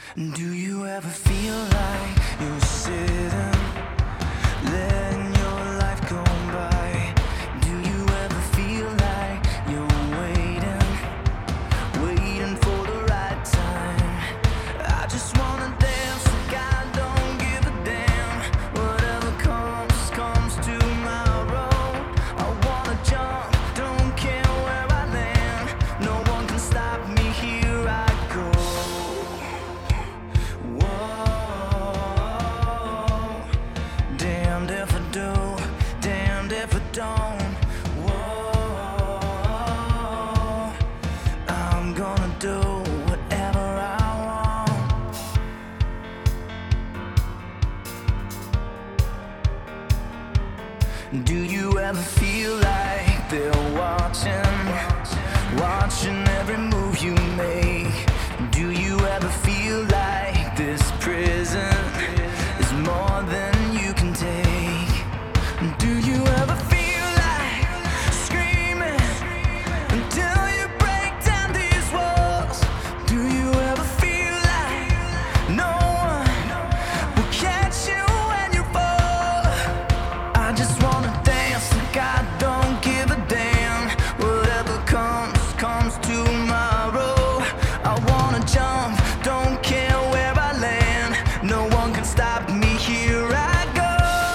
Do you ever feel like you're sitting, letting your life go by? Do you ever feel like you're waiting for the right time? I just wanna dance like I don't give a damn. Whatever comes tomorrow. I wanna jump, don't care where I land. No one can stop me, here I go. Whoa, damned if I do, damned if I don't. Whoa, I'm gonna do whatever I want. Do you ever feel like they're watching every move you make? Do you ever feel like this prison is more than you can take? Do you ever feel like screaming until you break down these walls? Do you ever feel like no one will catch you when you fall? I just wanna dance like I don't give a damn. Whatever comes tomorrow. I wanna jump, don't care where I land. No one can stop me, here I go.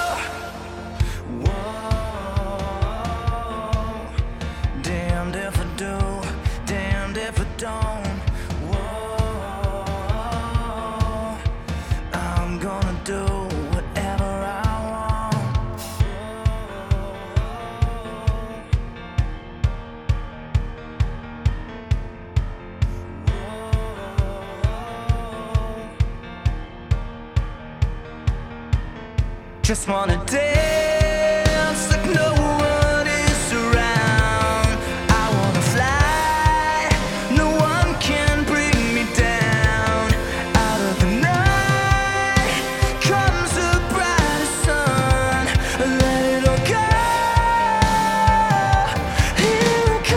Whoa, damned if I do, damned if I don't. Whoa, I'm gonna do whatever I want. Just wanna dance like no one is around. I wanna fly, no one can bring me down. Out of the night comes the brightest sun. Let it all go, here it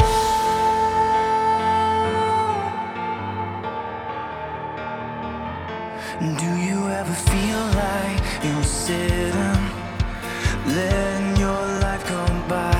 comes. Do you ever feel like you're sitting, letting your life go by?